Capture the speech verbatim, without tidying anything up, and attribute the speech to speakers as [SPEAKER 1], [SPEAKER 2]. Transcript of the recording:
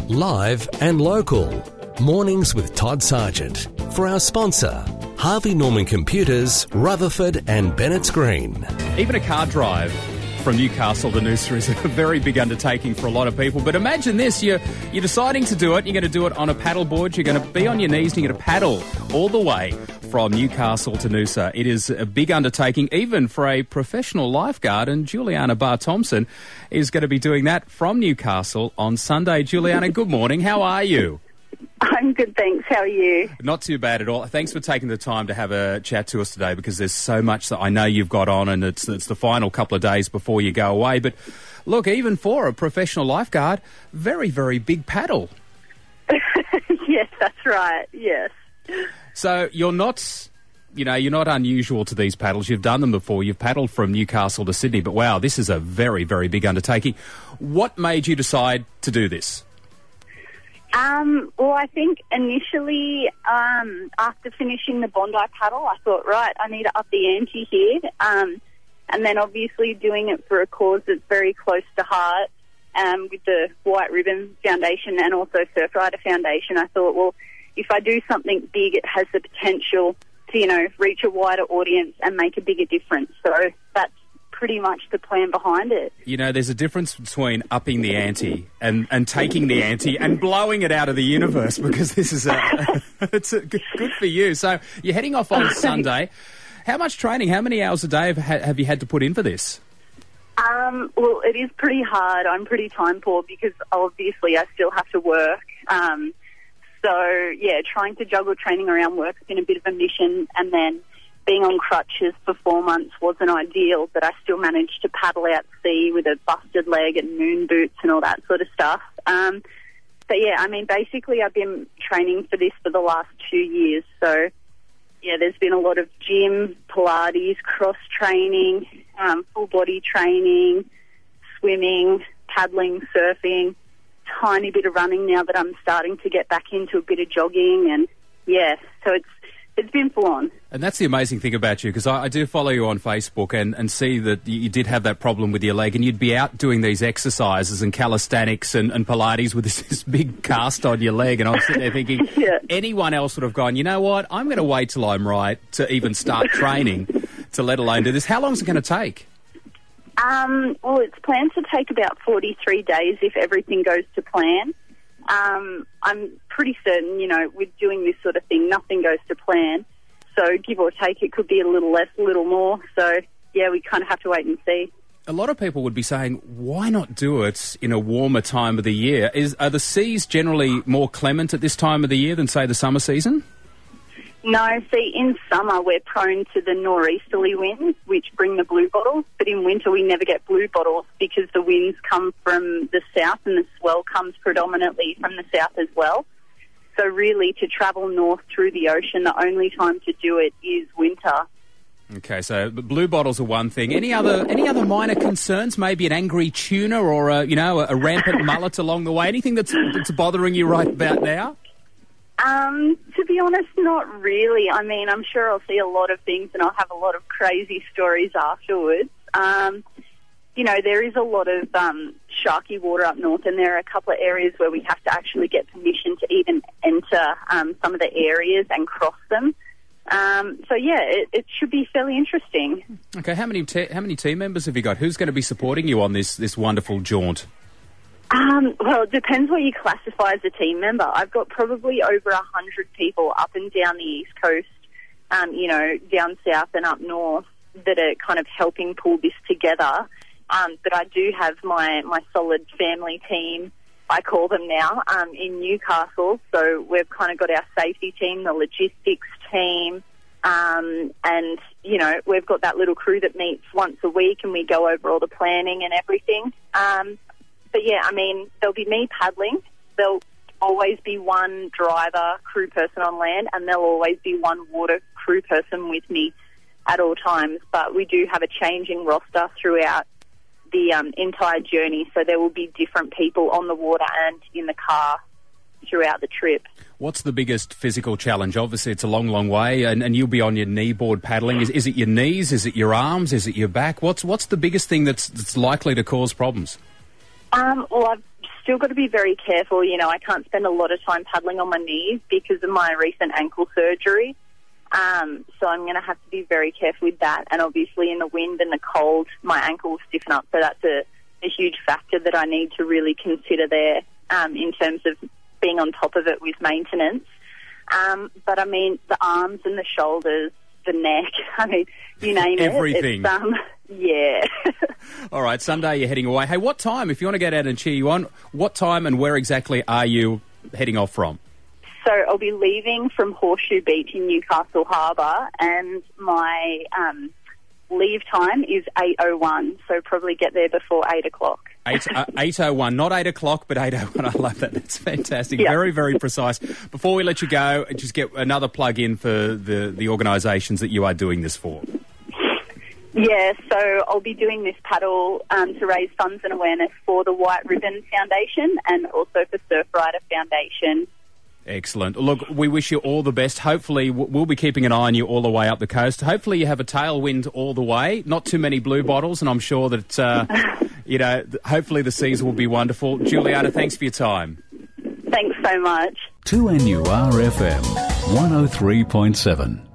[SPEAKER 1] Live and local. Mornings with Todd Sargent. For our sponsor, Harvey Norman Computers, Rutherford and Bennett's Green.
[SPEAKER 2] Even a car drive from Newcastle to Noosa is a very big undertaking for a lot of people. But imagine this, you're, you're deciding to do it, you're going to do it on a paddle board, you're going to be on your knees and you're going to paddle all the way from Newcastle to Noosa. It is a big undertaking, even for a professional lifeguard, and Juliana Barr-Thompson is going to be doing that from Newcastle on Sunday. Juliana, good morning. How are you?
[SPEAKER 3] I'm good, thanks. How are you?
[SPEAKER 2] Not too bad at all. Thanks for taking the time to have a chat to us today, because there's so much that I know you've got on, and it's it's the final couple of days before you go away. But look, even for a professional lifeguard, very, very big paddle.
[SPEAKER 3] Yes, that's right. Yes.
[SPEAKER 2] So you're not, you know, you're not unusual to these paddles. You've done them before. You've paddled from Newcastle to Sydney. But wow, this is a very, very big undertaking. What made you decide to do this?
[SPEAKER 3] Um, well, I think initially, um, after finishing the Bondi paddle, I thought, right, I need to up the ante here. Um, and then obviously doing it for a cause that's very close to heart, um, with the White Ribbon Foundation and also Surfrider Foundation, I thought, well, if I do something big, it has the potential to, you know, reach a wider audience and make a bigger difference. So that's pretty much the plan behind it.
[SPEAKER 2] You know, there's a difference between upping the ante and, and taking the ante and blowing it out of the universe, because this is a, it's a, good for you. So you're heading off on Sunday. How much training, how many hours a day have, have you had to put in for this?
[SPEAKER 3] Um, well, it is pretty hard. I'm pretty time poor because obviously I still have to work. Um, so, yeah, trying to juggle training around work's been a bit of a mission, and then being on crutches for four months wasn't ideal, but I still managed to paddle out sea with a busted leg and moon boots and all that sort of stuff. Um, but, yeah, I mean, basically I've been training for this for the last two years. So, yeah, there's been a lot of gym, Pilates, cross-training, um, full-body training, swimming, paddling, surfing, tiny bit of running now that I'm starting to get back into a bit of jogging. And, yeah, so it's It's been full on. And
[SPEAKER 2] that's the amazing thing about you, because I, I do follow you on Facebook and, and see that you did have that problem with your leg, and you'd be out doing these exercises and calisthenics and, and Pilates with this, this big cast on your leg. And I was sitting there thinking, yeah. Anyone else would have gone, you know what, I'm going to wait till I'm right to even start training, to let alone do this. How long is it going to take?
[SPEAKER 3] Um, well, it's planned to take about forty-three days if everything goes to plan. Um, I'm pretty certain, you know, with doing this sort of thing, nothing goes to plan. So give or take, it could be a little less, a little more. So, yeah, we kind of have to wait and see.
[SPEAKER 2] A lot of people would be saying, why not do it in a warmer time of the year? Is Are the seas generally more clement at this time of the year than, say, the summer season?
[SPEAKER 3] No, see, in summer we're prone to the nor'easterly winds, which bring the blue bottles, but in winter we never get blue bottles because the winds come from the south and the swell comes predominantly from the south as well. So really, to travel north through the ocean, the only time to do it is winter.
[SPEAKER 2] Okay, so the blue bottles are one thing. Any other any other minor concerns? Maybe an angry tuna or a, you know, a rampant mullet along the way? Anything that's that's bothering you right about now?
[SPEAKER 3] Um, to be honest, not really. I mean, I'm sure I'll see a lot of things and I'll have a lot of crazy stories afterwards. Um, you know, there is a lot of um, sharky water up north, and there are a couple of areas where we have to actually get permission to even enter um, some of the areas and cross them. Um, so, yeah, it, it should be fairly interesting.
[SPEAKER 2] Okay, how many te- how many team members have you got? Who's going to be supporting you on this, this wonderful jaunt?
[SPEAKER 3] Um, well, it depends what you classify as a team member. I've got probably over a hundred people up and down the East Coast, um, you know, down south and up north that are kind of helping pull this together. Um, but I do have my, my solid family team, I call them now, um, in Newcastle. So we've kind of got our safety team, the logistics team, um, and, you know, we've got that little crew that meets once a week and we go over all the planning and everything. Um, But, yeah, I mean, there'll be me paddling. There'll always be one driver, crew person on land, and there'll always be one water crew person with me at all times. But we do have a changing roster throughout the um, entire journey, so there will be different people on the water and in the car throughout the trip.
[SPEAKER 2] What's the biggest physical challenge? Obviously, it's a long, long way, and, and you'll be on your kneeboard paddling. Is, is it your knees? Is it your arms? Is it your back? What's, what's the biggest thing that's, that's likely to cause problems?
[SPEAKER 3] Um, well, I've still got to be very careful. You know, I can't spend a lot of time paddling on my knees because of my recent ankle surgery. Um, so I'm going to have to be very careful with that. And obviously in the wind and the cold, my ankle will stiffen up. So that's a, a huge factor that I need to really consider there um, in terms of being on top of it with maintenance. Um, but, I mean, the arms and the shoulders, the neck, I mean, you name it.
[SPEAKER 2] Everything.
[SPEAKER 3] It's, um, yeah.
[SPEAKER 2] All right, Sunday you're heading away. Hey, what time, if you want to get out and cheer you on, what time and where exactly are you heading off from?
[SPEAKER 3] So I'll be leaving from Horseshoe Beach in Newcastle Harbour, and my um, leave time is eight oh one, so probably get there before eight o'clock.
[SPEAKER 2] eight, uh, eight oh one, not eight o'clock, but eight oh one. I love that. That's fantastic.
[SPEAKER 3] Yeah.
[SPEAKER 2] Very, very precise. Before we let you go, just get another plug in for the, the organisations that you are doing this for.
[SPEAKER 3] Yeah, so I'll be doing this paddle um, to raise funds and awareness for the White Ribbon Foundation and also for Surfrider Foundation.
[SPEAKER 2] Excellent. Look, we wish you all the best. Hopefully, we'll be keeping an eye on you all the way up the coast. Hopefully, you have a tailwind all the way. Not too many blue bottles, and I'm sure that, uh, you know, hopefully the seas will be wonderful. Juliana, thanks for your time.
[SPEAKER 3] Thanks so much.
[SPEAKER 4] two N U R F M, one oh three point seven.